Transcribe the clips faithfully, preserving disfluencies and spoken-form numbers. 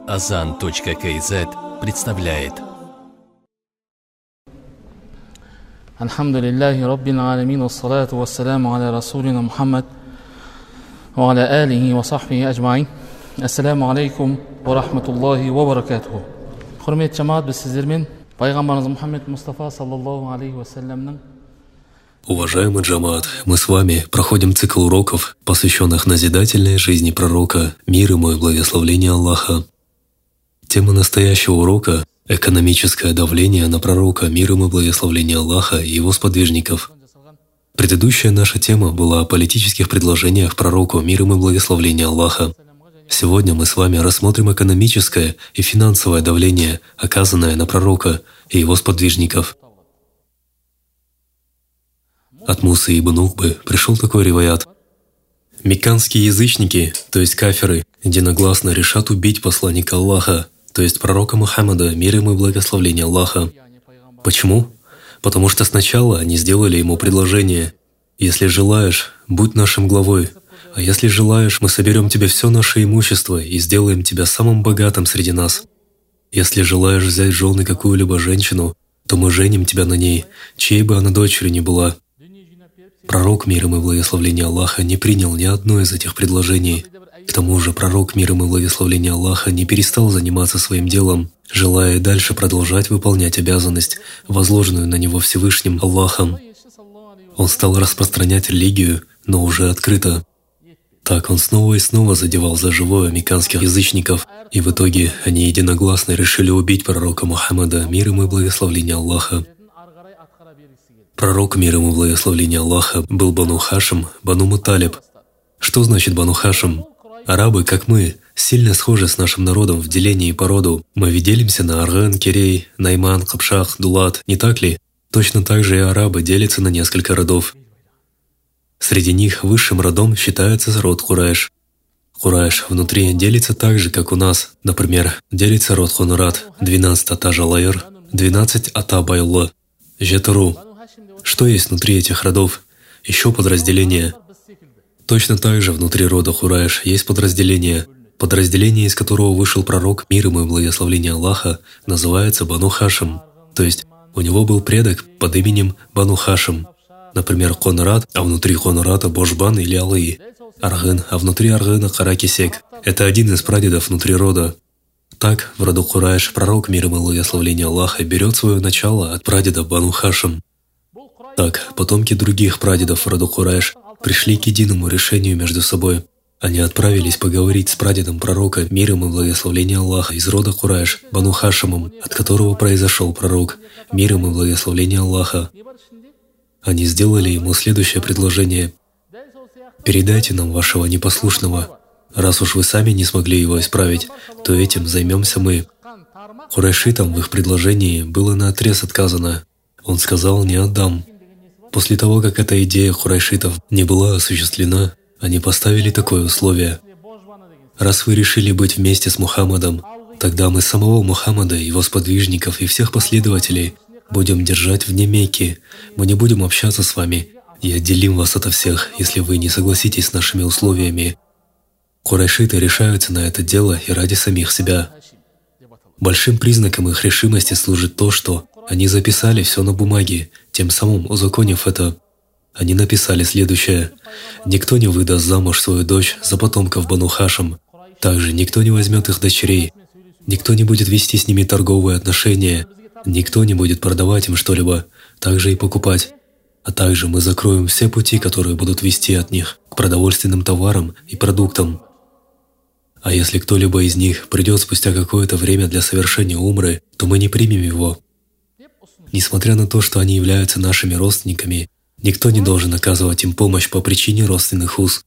азан точка кз представляет. Алхамдулиллахи Раббил Аламин, вассалату вассаламу аля Расулина Мухаммад ва аля алихи ва сахбихи аджмаин. Ассаламу алейкум ва рахматуллахи ва баракатуху. Құрметті жамаат, біз сіздермен пайғамбарымыз Мұхаммед Мұстафа саллаллаху алейхи вассаламның. Уважаемый джамаат, мы с вами проходим цикл уроков, посвященных назидательной жизни пророка, мир ему и благословение Аллаха. Тема настоящего урока – экономическое давление на пророка, мир ему и благословение Аллаха и его сподвижников. Предыдущая наша тема была о политических предложениях пророку, мир ему и благословение Аллаха. Сегодня мы с вами рассмотрим экономическое и финансовое давление, оказанное на пророка и его сподвижников. От Мусы ибн Укбы пришел такой риваят. Мекканские язычники, то есть кафиры, единогласно решат убить посланника Аллаха, то есть пророка Мухаммада, мир ему и благословение Аллаха. Почему? Потому что сначала они сделали ему предложение: «Если желаешь, будь нашим главой, а если желаешь, мы соберем тебе все наше имущество и сделаем тебя самым богатым среди нас. Если желаешь взять в жены какую-либо женщину, то мы женим тебя на ней, чьей бы она дочерью ни была». Пророк, мир ему и благословение Аллаха, не принял ни одно из этих предложений. К тому же пророк, мир ему и благословение Аллаха, не перестал заниматься своим делом, желая и дальше продолжать выполнять обязанность, возложенную на него Всевышним Аллахом. Он стал распространять религию, но уже открыто. Так он снова и снова задевал за живое мекканских язычников, и в итоге они единогласно решили убить пророка Мухаммада, мир ему и благословение Аллаха. Пророк, мир ему и благословение Аллаха, был Бану Хашим, Бану Муталиб. Что значит Бану Хашим? Арабы, как мы, сильно схожи с нашим народом в делении по роду. Мы ведь делимся на Арган, Кирей, Найман, Капшах, Дулат, не так ли? Точно так же и арабы делятся на несколько родов. Среди них высшим родом считается род Курайш. Курайш внутри делится так же, как у нас. Например, делится род Хунурат, двенадцать ата Жалайр, двенадцать ата Байлла, Жетару. Что есть внутри этих родов? Еще подразделения. Точно так же внутри рода Хурайш есть подразделение. Подразделение, из которого вышел пророк, мир ему и благословение Аллаха, называется Бану Хашим. То есть у него был предок под именем Бану Хашим. Например, Хонурат, а внутри Хонурата Божбан или Алый. Аргын, а внутри Аргына Каракисек. Это один из прадедов внутри рода. Так, в роду Курайш пророк, мир ему и благословение Аллаха, берет свое начало от прадеда Бану Хашим. Так, потомки других прадедов в роду Курайш пришли к единому решению между собой. Они отправились поговорить с прадедом пророка, мир ему и благословение Аллаха, из рода Курайш, Бану Хашимом, от которого произошел пророк, мир ему и благословение Аллаха. Они сделали ему следующее предложение: «Передайте нам вашего непослушного. Раз уж вы сами не смогли его исправить, то этим займемся мы». Курайшитам в их предложении было наотрез отказано. Он сказал: «Не отдам». После того, как эта идея курайшитов не была осуществлена, они поставили такое условие: «Раз вы решили быть вместе с Мухаммадом, тогда мы самого Мухаммада, его сподвижников и всех последователей будем держать вне Мекки, мы не будем общаться с вами и отделим вас ото всех, если вы не согласитесь с нашими условиями». Курайшиты решаются на это дело и ради самих себя. Большим признаком их решимости служит то, что они записали все на бумаге, тем самым узаконив это. Они написали следующее: «Никто не выдаст замуж свою дочь за потомков Бану Хашим. Также никто не возьмет их дочерей. Никто не будет вести с ними торговые отношения. Никто не будет продавать им что-либо, также и покупать. А также мы закроем все пути, которые будут вести от них к продовольственным товарам и продуктам. А если кто-либо из них придет спустя какое-то время для совершения умры, то мы не примем его. Несмотря на то, что они являются нашими родственниками, никто не должен оказывать им помощь по причине родственных уз».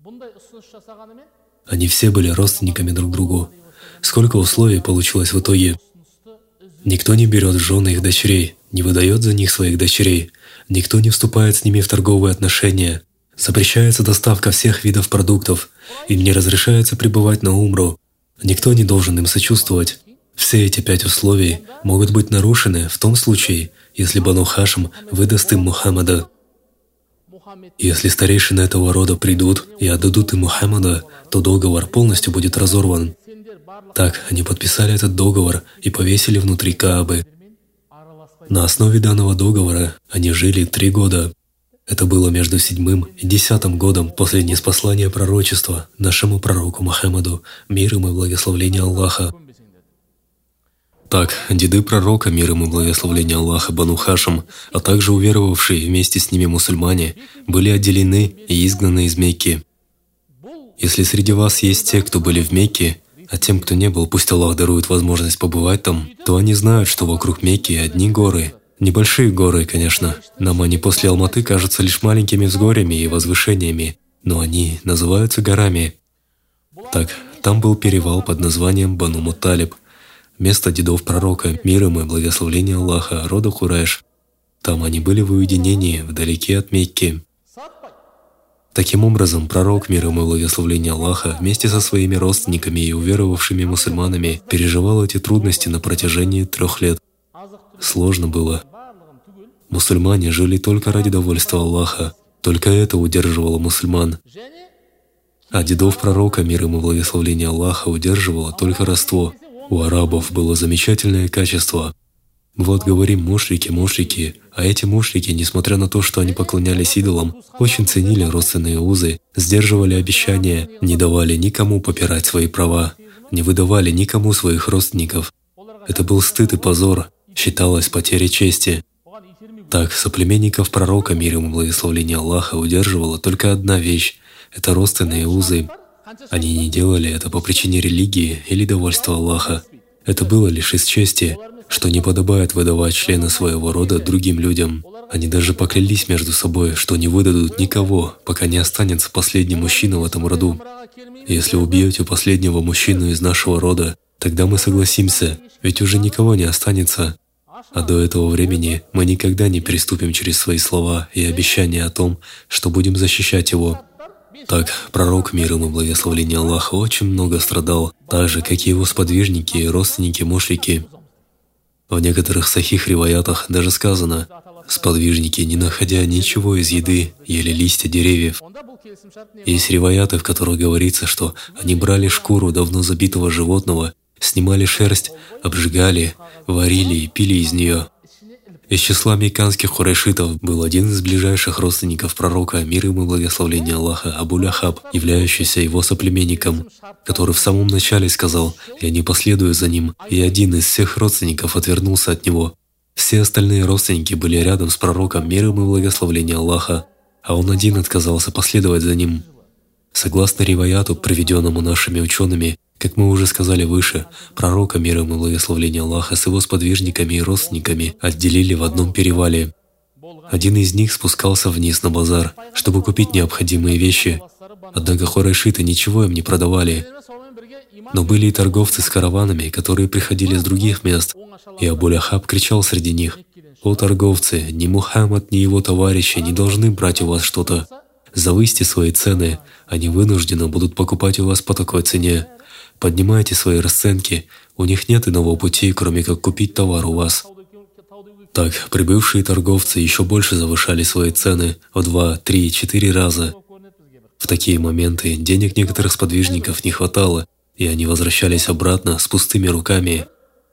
Они все были родственниками друг другу. Сколько условий получилось в итоге? Никто не берет в жены их дочерей, не выдает за них своих дочерей, никто не вступает с ними в торговые отношения, запрещается доставка всех видов продуктов, им не разрешается пребывать на умру, никто не должен им сочувствовать. Все эти пять условий могут быть нарушены в том случае, если Бану Хашим выдаст им Мухаммада. Если старейшины этого рода придут и отдадут им Мухаммада, то договор полностью будет разорван. Так, они подписали этот договор и повесили внутри Каабы. На основе данного договора они жили три года. Это было между седьмым и десятым годом после ниспослания пророчества нашему пророку Мухаммаду, мир ему и благословение Аллаха. Так, деды пророка, мир ему и благословение Аллаха, Бану Хашим, а также уверовавшие вместе с ними мусульмане, были отделены и изгнаны из Мекки. Если среди вас есть те, кто были в Мекке, а тем, кто не был, пусть Аллах дарует возможность побывать там, то они знают, что вокруг Мекки одни горы. Небольшие горы, конечно. Нам они после Алматы кажутся лишь маленькими взгорьями и возвышениями, но они называются горами. Так, там был перевал под названием Бану Мутталиб, место дедов пророка, мир им и благословение Аллаха, рода Курайш. Там они были в уединении, вдалеке от Мекки. Таким образом, пророк, мир ему и благословение Аллаха, вместе со своими родственниками и уверовавшими мусульманами переживал эти трудности на протяжении трех лет. Сложно было. Мусульмане жили только ради довольства Аллаха. Только это удерживало мусульман. А дедов пророка, мир ему и благословение Аллаха, удерживало только родство. У арабов было замечательное качество. Вот говорим мушрики, мушрики, а эти мушрики, несмотря на то, что они поклонялись идолам, очень ценили родственные узы, сдерживали обещания, не давали никому попирать свои права, не выдавали никому своих родственников. Это был стыд и позор, считалось потерей чести. Так, соплеменников пророка, мир ему и благословение Аллаха, удерживала только одна вещь — это родственные узы. Они не делали это по причине религии или довольства Аллаха. Это было лишь из чести, что не подобает выдавать члена своего рода другим людям. Они даже поклялись между собой, что не выдадут никого, пока не останется последний мужчина в этом роду. Если убьете последнего мужчину из нашего рода, тогда мы согласимся, ведь уже никого не останется. А до этого времени мы никогда не переступим через свои слова и обещания о том, что будем защищать его. Так, пророк, мир ему и благословение Аллаха, очень много страдал, так же, как и его сподвижники и родственники мушрики. В некоторых сахих риваятах даже сказано: сподвижники, не находя ничего из еды, ели листья деревьев. Есть риваяты, в которых говорится, что они брали шкуру давно забитого животного, снимали шерсть, обжигали, варили и пили из нее. Из числа мекканских курайшитов был один из ближайших родственников пророка, мир ему и благословение Аллаха, Абу-Ляхаб, являющийся его соплеменником, который в самом начале сказал: «Я не последую за ним», и один из всех родственников отвернулся от него. Все остальные родственники были рядом с пророком, мир ему и благословение Аллаха, а он один отказался последовать за ним. Согласно риваяту, приведенному нашими учеными, как мы уже сказали выше, пророка, мир ему и благословение Аллаха, с его сподвижниками и родственниками отделили в одном перевале. Один из них спускался вниз на базар, чтобы купить необходимые вещи, однако курайшиты ничего им не продавали. Но были и торговцы с караванами, которые приходили с других мест, и Абу-Ляхаб кричал среди них: «О торговцы, ни Мухаммад, ни его товарищи не должны брать у вас что-то. Завысьте свои цены, они вынуждены будут покупать у вас по такой цене. Поднимайте свои расценки, у них нет иного пути, кроме как купить товар у вас». Так, прибывшие торговцы еще больше завышали свои цены в два, три, четыре раза. В такие моменты денег некоторых сподвижников не хватало, и они возвращались обратно с пустыми руками.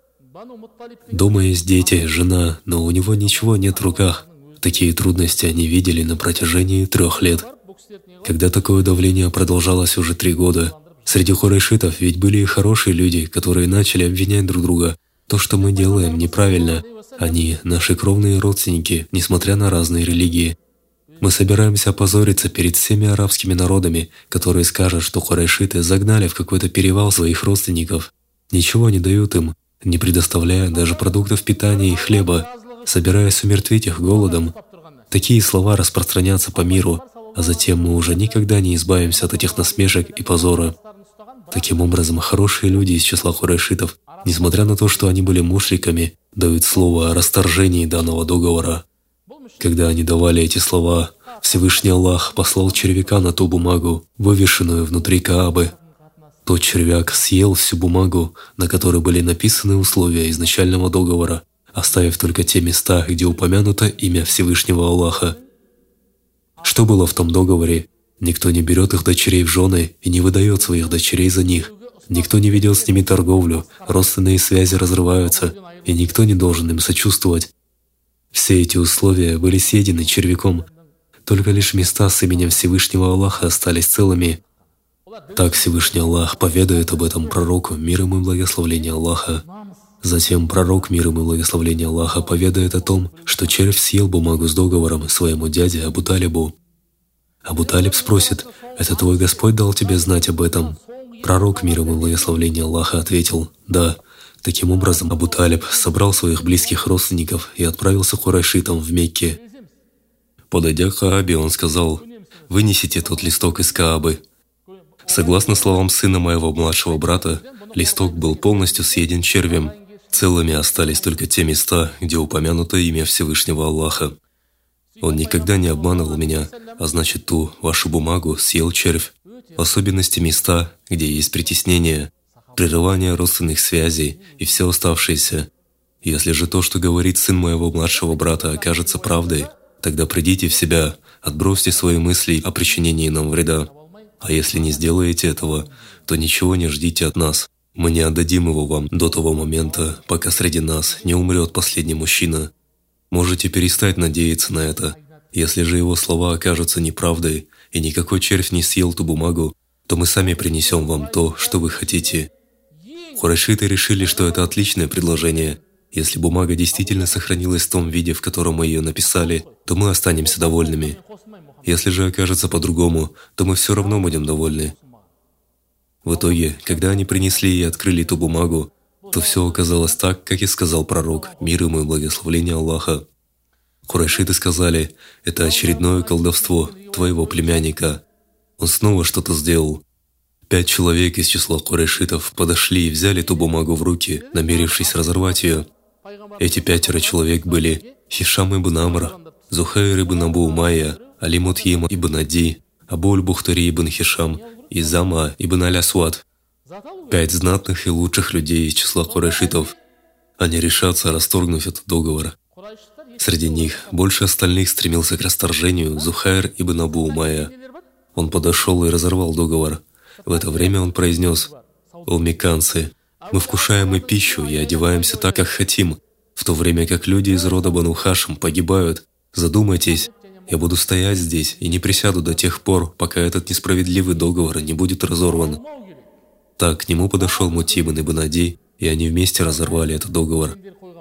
Дома есть дети, жена, но у него ничего нет в руках. Такие трудности они видели на протяжении трех лет. Когда такое давление продолжалось уже три года, среди курайшитов ведь были и хорошие люди, которые начали обвинять друг друга. То, что мы делаем, неправильно. Они — наши кровные родственники, несмотря на разные религии. Мы собираемся опозориться перед всеми арабскими народами, которые скажут, что курайшиты загнали в какой-то перевал своих родственников. Ничего не дают им, не предоставляя даже продуктов питания и хлеба, собираясь умертвить их голодом. Такие слова распространятся по миру, а затем мы уже никогда не избавимся от этих насмешек и позора. Таким образом, хорошие люди из числа курайшитов, несмотря на то, что они были мушриками, дают слово о расторжении данного договора. Когда они давали эти слова, Всевышний Аллах послал червяка на ту бумагу, вывешенную внутри Каабы. Тот червяк съел всю бумагу, на которой были написаны условия изначального договора, оставив только те места, где упомянуто имя Всевышнего Аллаха. Что было в том договоре? Никто не берет их дочерей в жены и не выдает своих дочерей за них. Никто не ведет с ними торговлю, родственные связи разрываются, и никто не должен им сочувствовать. Все эти условия были съедены червяком. Только лишь места с именем Всевышнего Аллаха остались целыми. Так Всевышний Аллах поведает об этом пророку, мир ему и благословение Аллаха. Затем пророк, мир ему и благословение Аллаха, поведает о том, что червь съел бумагу с договором своему дяде Абу Талибу. Абу Талиб спросит: «Это твой Господь дал тебе знать об этом?» Пророк, мир ему и благословение Аллаха, ответил: «Да». Таким образом, Абу Талиб собрал своих близких родственников и отправился к курайшитам в Мекке. Подойдя к Каабе, он сказал: «Вынесите тот листок из Каабы». Согласно словам сына моего младшего брата, листок был полностью съеден червем. Целыми остались только те места, где упомянуто имя Всевышнего Аллаха. Он никогда не обманывал меня, а значит, ту вашу бумагу съел червь. В особенности места, где есть притеснение, прерывание родственных связей и все оставшееся. Если же то, что говорит сын моего младшего брата, окажется правдой, тогда придите в себя, отбросьте свои мысли о причинении нам вреда. А если не сделаете этого, то ничего не ждите от нас. Мы не отдадим его вам до того момента, пока среди нас не умрет последний мужчина. Можете перестать надеяться на это. Если же его слова окажутся неправдой, и никакой червь не съел ту бумагу, то мы сами принесем вам то, что вы хотите». Курайшиты решили, что это отличное предложение. Если бумага действительно сохранилась в том виде, в котором мы ее написали, то мы останемся довольными. Если же окажется по-другому, то мы все равно будем довольны. В итоге, когда они принесли и открыли ту бумагу, то все оказалось так, как и сказал пророк, мир ему и благословение Аллаха. Курайшиты сказали: «Это очередное колдовство твоего племянника. Он снова что-то сделал». Пять человек из числа курайшитов подошли и взяли ту бумагу в руки, намерившись разорвать ее. Эти пятеро человек были Хишам ибн Амр, Зухайр ибн Абу Умайя, Али Мутхим ибн Ади, Абу аль-Бухтари ибн Хишам и Зама ибн аль-Асвад. Пять знатных и лучших людей из числа курайшитов. Они решатся расторгнуть этот договор. Среди них больше остальных стремился к расторжению Зухайр ибн Абу Умайя. Он подошел и разорвал договор. В это время он произнес: «О мекканцы, мы вкушаем и пищу, и одеваемся так, как хотим, в то время как люди из рода Бану Хашим погибают. Задумайтесь, я буду стоять здесь и не присяду до тех пор, пока этот несправедливый договор не будет разорван». Так к нему подошел Мутим ибн Ади, и они вместе разорвали этот договор.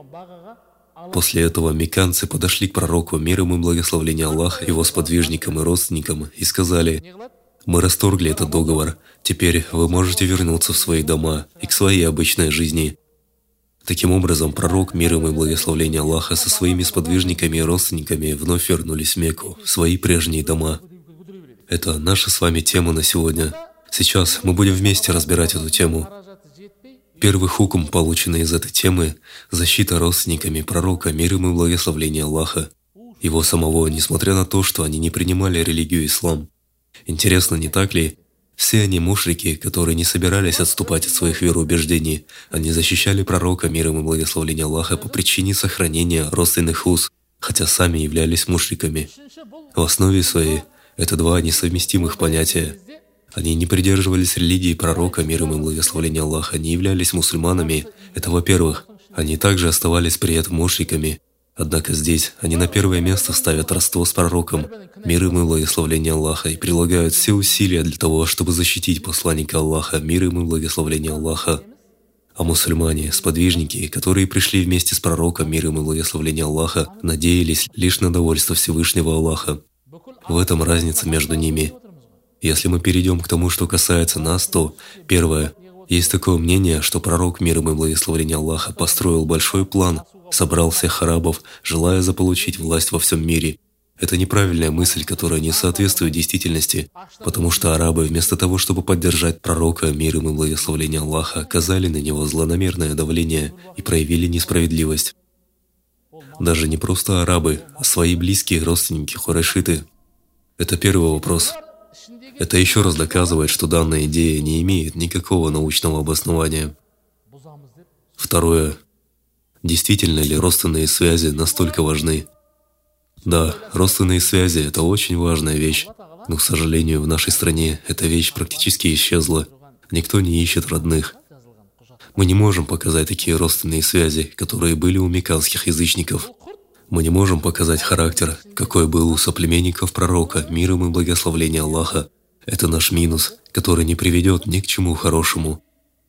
После этого мекканцы подошли к пророку, мир ему и благословение Аллаха, его сподвижникам и родственникам, и сказали: «Мы расторгли этот договор, теперь вы можете вернуться в свои дома и к своей обычной жизни». Таким образом, пророк, мир ему и благословение Аллаха, со своими сподвижниками и родственниками вновь вернулись в Мекку, в свои прежние дома. Это наша с вами тема на сегодня. Сейчас мы будем вместе разбирать эту тему. Первый хукм, полученный из этой темы – защита родственниками пророка, мир ему и благословение Аллаха. Его самого, несмотря на то, что они не принимали религию ислам. Интересно, не так ли? Все они мушрики, которые не собирались отступать от своих вероубеждений. Они защищали пророка, мир ему и благословение Аллаха, по причине сохранения родственных уз, хотя сами являлись мушриками. В основе своей это два несовместимых понятия. Они не придерживались религии пророка, мир ему и благословение Аллаха, не являлись мусульманами. Это во-первых. Они также оставались при этом мушриками. Однако здесь они на первое место ставят родство с пророком, мир ему и благословение Аллаха, и прилагают все усилия для того, чтобы защитить посланника Аллаха, мир ему и благословение Аллаха. А мусульмане, сподвижники, которые пришли вместе с пророком, мир ему и благословение Аллаха, надеялись лишь на довольство Всевышнего Аллаха. В этом разница между ними. Если мы перейдем к тому, что касается нас, то, первое, есть такое мнение, что пророк, мир ему и благословение Аллаха, построил большой план, собрал всех арабов, желая заполучить власть во всем мире. Это неправильная мысль, которая не соответствует действительности, потому что арабы вместо того, чтобы поддержать пророка, мир ему и благословение Аллаха, оказали на него злонамерное давление и проявили несправедливость. Даже не просто арабы, а свои близкие родственники курайшиты. Это первый вопрос. Это еще раз доказывает, что данная идея не имеет никакого научного обоснования. Второе. Действительно ли родственные связи настолько важны? Да, родственные связи – это очень важная вещь, но, к сожалению, в нашей стране эта вещь практически исчезла. Никто не ищет родных. Мы не можем показать такие родственные связи, которые были у мекканских язычников. Мы не можем показать характер, какой был у соплеменников пророка, мир им и благословение Аллаха. Это наш минус, который не приведет ни к чему хорошему.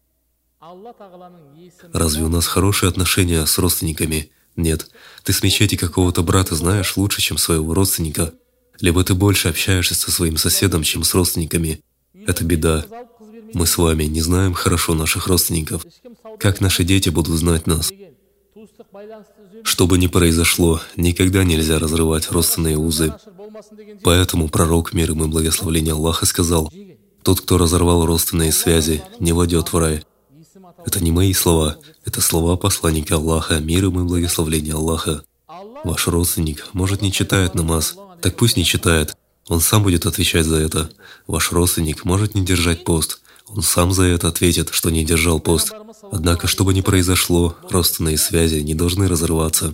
Разве у нас хорошие отношения с родственниками? Нет. Ты с мечети какого-то брата знаешь лучше, чем своего родственника. Либо ты больше общаешься со своим соседом, чем с родственниками. Это беда. Мы с вами не знаем хорошо наших родственников. Как наши дети будут знать нас? Что бы ни произошло, никогда нельзя разрывать родственные узы. Поэтому пророк, мир ему и благословение Аллаха, сказал: «Тот, кто разорвал родственные связи, не войдет в рай». Это не мои слова, это слова посланника Аллаха, мир ему и благословение Аллаха. Ваш родственник, может, не читает намаз, так пусть не читает, он сам будет отвечать за это. Ваш родственник может не держать пост, он сам за это ответит, что не держал пост. Однако, что бы ни произошло, родственные связи не должны разрываться.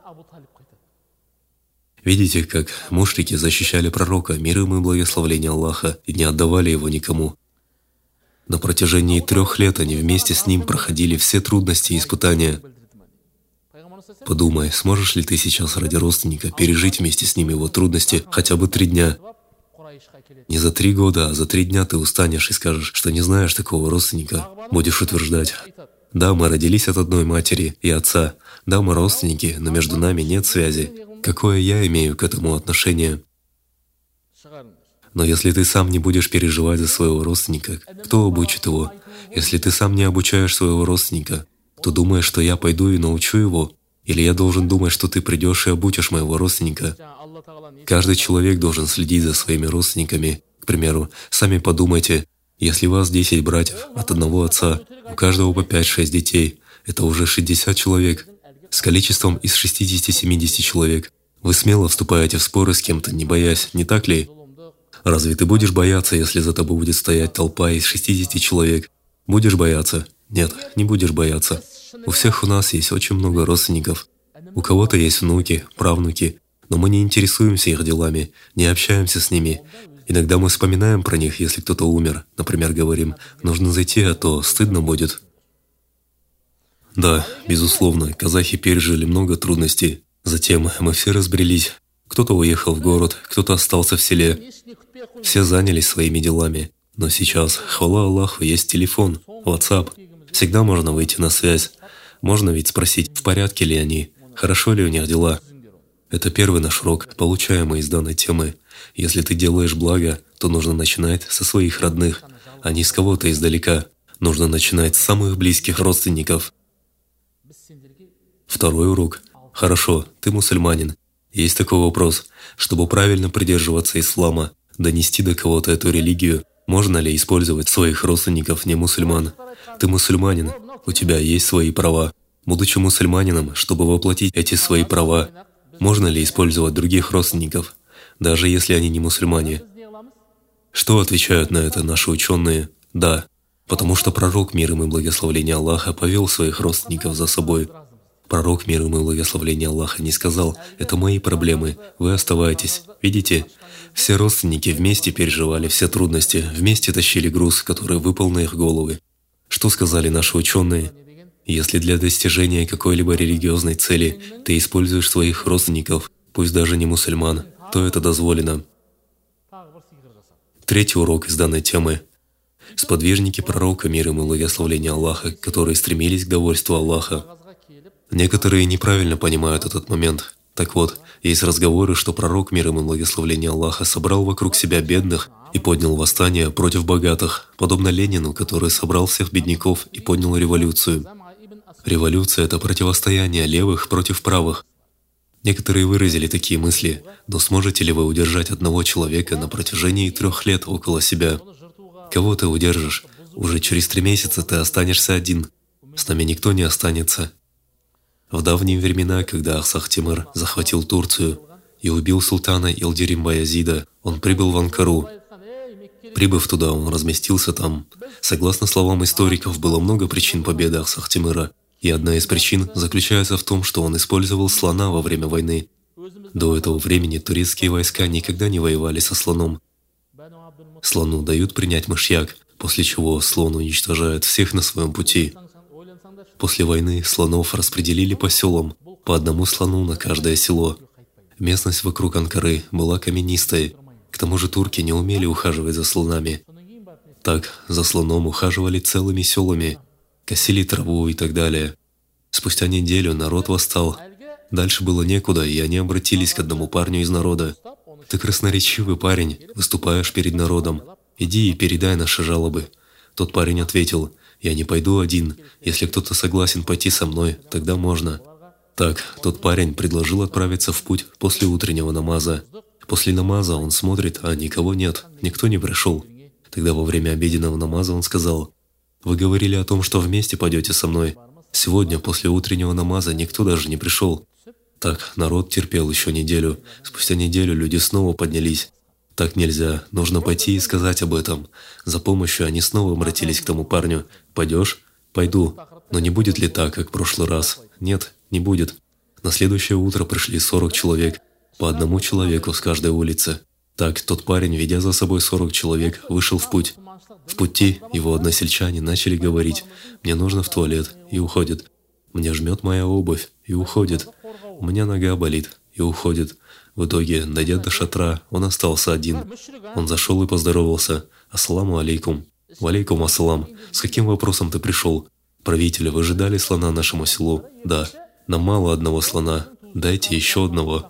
Видите, как мушрики защищали пророка, мир ему и благословение Аллаха, и не отдавали его никому. На протяжении трех лет они вместе с ним проходили все трудности и испытания. Подумай, сможешь ли ты сейчас ради родственника пережить вместе с ним его трудности хотя бы три дня? Не за три года, а за три дня ты устанешь и скажешь, что не знаешь такого родственника. Будешь утверждать: да, мы родились от одной матери и отца, да, мы родственники, но между нами нет связи. Какое я имею к этому отношение? Но если ты сам не будешь переживать за своего родственника, кто обучит его? Если ты сам не обучаешь своего родственника, то думаешь, что я пойду и научу его? Или я должен думать, что ты придешь и обучишь моего родственника? Каждый человек должен следить за своими родственниками. К примеру, сами подумайте, если у вас десять братьев от одного отца, у каждого по пять-шесть детей, это уже шестьдесят человек. С количеством из шестидесяти-семидесяти человек вы смело вступаете в споры с кем-то, не боясь, не так ли? Разве ты будешь бояться, если за тобой будет стоять толпа из шестидесяти человек? Будешь бояться? Нет, не будешь бояться. У всех у нас есть очень много родственников. У кого-то есть внуки, правнуки, но мы не интересуемся их делами, не общаемся с ними. Иногда мы вспоминаем про них, если кто-то умер. Например, говорим: нужно зайти, а то стыдно будет. Да, безусловно, казахи пережили много трудностей. Затем мы все разбрелись. Кто-то уехал в город, кто-то остался в селе. Все занялись своими делами. Но сейчас, хвала Аллаху, есть телефон, WhatsApp. Всегда можно выйти на связь. Можно ведь спросить, в порядке ли они, хорошо ли у них дела. Это первый наш урок, получаемый из данной темы. Если ты делаешь благо, то нужно начинать со своих родных, а не с кого-то издалека. Нужно начинать с самых близких родственников. Второй урок. Хорошо, ты мусульманин. Есть такой вопрос: чтобы правильно придерживаться ислама, донести до кого-то эту религию, можно ли использовать своих родственников не мусульман? Ты мусульманин, у тебя есть свои права. Будучи мусульманином, чтобы воплотить эти свои права, можно ли использовать других родственников, даже если они не мусульмане? Что отвечают на это наши ученые? Да, потому что пророк, мир им и благословение Аллаха, повел своих родственников за собой. Пророк, мир ему и благословение Аллаха, не сказал: «Это мои проблемы, вы оставайтесь». Видите, все родственники вместе переживали все трудности, вместе тащили груз, который выпал на их головы. Что сказали наши ученые? Если для достижения какой-либо религиозной цели ты используешь своих родственников, пусть даже не мусульман, то это дозволено. Третий урок из данной темы. Сподвижники пророка, мир ему и благословение Аллаха, которые стремились к довольству Аллаха. Некоторые неправильно понимают этот момент. Так вот, есть разговоры, что пророк, мир ему и благословение Аллаха, собрал вокруг себя бедных и поднял восстание против богатых, подобно Ленину, который собрал всех бедняков и поднял революцию. Революция — это противостояние левых против правых. Некоторые выразили такие мысли: но сможете ли вы удержать одного человека на протяжении трех лет около себя? Кого ты удержишь? Уже через три месяца ты останешься один. С нами никто не останется. В давние времена, когда Ахсах Тимур захватил Турцию и убил султана Илдирим Баязида, он прибыл в Анкару. Прибыв туда, он разместился там. Согласно словам историков, было много причин победы Ахсах Тимура, и одна из причин заключается в том, что он использовал слона во время войны. До этого времени турецкие войска никогда не воевали со слоном. Слону дают принять мышьяк, после чего слон уничтожает всех на своем пути. После войны слонов распределили по селам, по одному слону на каждое село. Местность вокруг Анкары была каменистой, к тому же турки не умели ухаживать за слонами. Так, за слоном ухаживали целыми селами, косили траву и так далее. Спустя неделю народ восстал. Дальше было некуда, и они обратились к одному парню из народа. «Ты красноречивый парень, выступаешь перед народом. Иди и передай наши жалобы». Тот парень ответил: «Я не пойду один. Если кто-то согласен пойти со мной, тогда можно». Так, тот парень предложил отправиться в путь после утреннего намаза. После намаза он смотрит, а никого нет, никто не пришел. Тогда во время обеденного намаза он сказал: «Вы говорили о том, что вместе пойдете со мной. Сегодня после утреннего намаза никто даже не пришел». Так, народ терпел еще неделю. Спустя неделю люди снова поднялись. Так нельзя, нужно пойти и сказать об этом. За помощью они снова обратились к тому парню. «Пойдешь?» «Пойду. Но не будет ли так, как в прошлый раз?» «Нет, не будет». На следующее утро пришли сорок человек, по одному человеку с каждой улицы. Так, тот парень, ведя за собой сорок человек, вышел в путь. В пути его односельчане начали говорить: «Мне нужно в туалет», и уходит. «Мне жмет моя обувь», и уходит. «У меня нога болит», и уходит. В итоге, дойдя до шатра, он остался один. Он зашел и поздоровался: «Ассаламу алейкум». «Валейкум ассалам. С каким вопросом ты пришел?» «Правитель, вы же дали слона нашему селу?» «Да». «Нам мало одного слона. Дайте еще одного».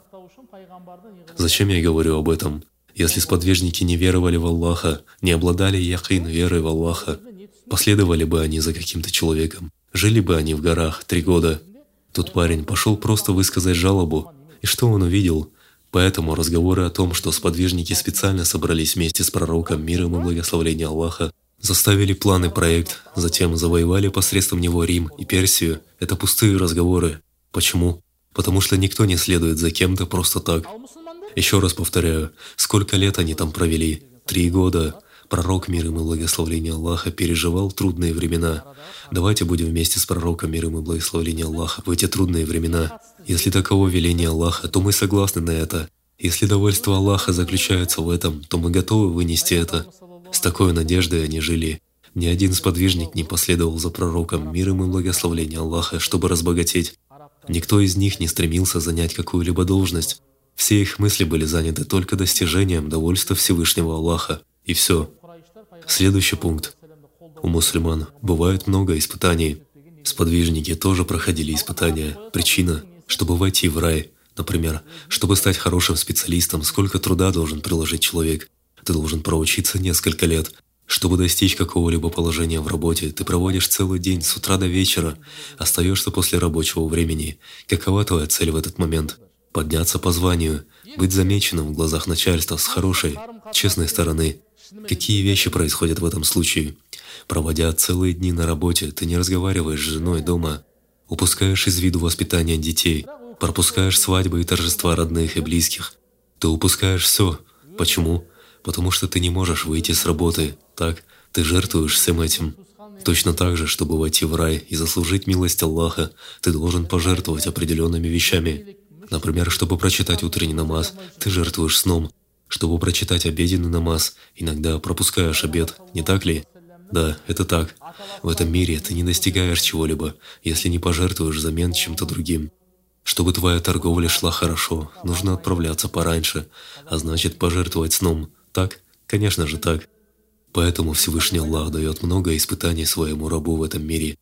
Зачем я говорю об этом? Если сподвижники не веровали в Аллаха, не обладали яхин верой в Аллаха, последовали бы они за каким-то человеком, жили бы они в горах три года. Тот парень пошел просто высказать жалобу, и что он увидел? Поэтому разговоры о том, что сподвижники специально собрались вместе с пророком, миром и благословением Аллаха, заставили план и проект, затем завоевали посредством него Рим и Персию, это пустые разговоры. Почему? Потому что никто не следует за кем-то просто так. Еще раз повторяю, сколько лет они там провели? Три года. Пророк, мир ему и благословение Аллаха, переживал трудные времена. Давайте будем вместе с пророком, мир ему и благословение Аллаха, в эти трудные времена. Если таково веление Аллаха, то мы согласны на это. Если довольство Аллаха заключается в этом, то мы готовы вынести это. С такой надеждой они жили. Ни один сподвижник не последовал за пророком, мир ему и благословение Аллаха, чтобы разбогатеть. Никто из них не стремился занять какую-либо должность. Все их мысли были заняты только достижением довольства Всевышнего Аллаха. И все. Следующий пункт. У мусульман бывает много испытаний. Сподвижники тоже проходили испытания. Причина, чтобы войти в рай. Например, чтобы стать хорошим специалистом, сколько труда должен приложить человек. Ты должен проучиться несколько лет. Чтобы достичь какого-либо положения в работе, ты проводишь целый день с утра до вечера, остаешься после рабочего времени. Какова твоя цель в этот момент? Подняться по званию, быть замеченным в глазах начальства с хорошей, честной стороны. Какие вещи происходят в этом случае? Проводя целые дни на работе, ты не разговариваешь с женой дома, упускаешь из виду воспитание детей, пропускаешь свадьбы и торжества родных и близких. Ты упускаешь все. Почему? Потому что ты не можешь выйти с работы. Так, ты жертвуешь всем этим. Точно так же, чтобы войти в рай и заслужить милость Аллаха, ты должен пожертвовать определенными вещами. Например, чтобы прочитать утренний намаз, ты жертвуешь сном. Чтобы прочитать обеденный намаз, иногда пропускаешь обед, не так ли? Да, это так. В этом мире ты не достигаешь чего-либо, если не пожертвуешь взамен чем-то другим. Чтобы твоя торговля шла хорошо, нужно отправляться пораньше, а значит пожертвовать сном. Так? Конечно же так. Поэтому Всевышний Аллах дает много испытаний своему рабу в этом мире.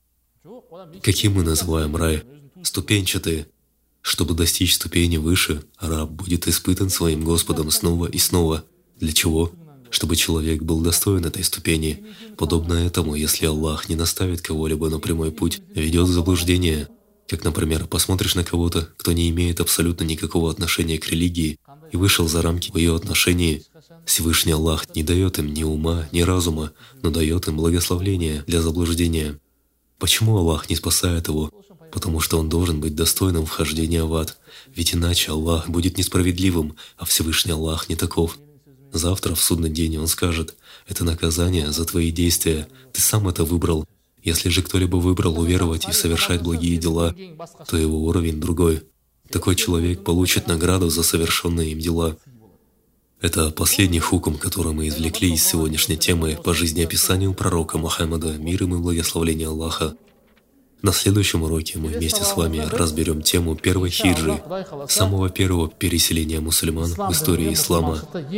Каким мы называем рай? Ступенчатые. Чтобы достичь ступени выше, раб будет испытан своим Господом снова и снова. Для чего? Чтобы человек был достоин этой ступени. Подобно этому, если Аллах не наставит кого-либо на прямой путь, ведет в заблуждение. Как, например, посмотришь на кого-то, кто не имеет абсолютно никакого отношения к религии и вышел за рамки в ее отношении, Всевышний Аллах не дает им ни ума, ни разума, но дает им благословление для заблуждения. Почему Аллах не спасает его? Потому что он должен быть достойным вхождения в ад. Ведь иначе Аллах будет несправедливым, а Всевышний Аллах не таков. Завтра, в судный день, он скажет: «Это наказание за твои действия, ты сам это выбрал». Если же кто-либо выбрал уверовать и совершать благие дела, то его уровень другой. Такой человек получит награду за совершенные им дела. Это последний хукм, который мы извлекли из сегодняшней темы по жизнеописанию пророка Мухаммада, мир ему и благословение Аллаха. На следующем уроке мы вместе с вами разберем тему первой хиджры, самого первого переселения мусульман в истории ислама.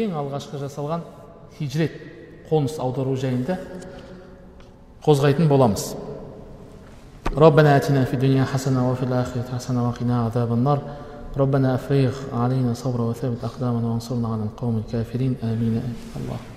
ربنا آتنا في الدنيا حسنة وفي الآخرة حسنة وقنا عذاب النار ربنا أفرغ علينا صبرا وثبت أقدامنا وانصرنا على القوم الكافرين آمين آمين الله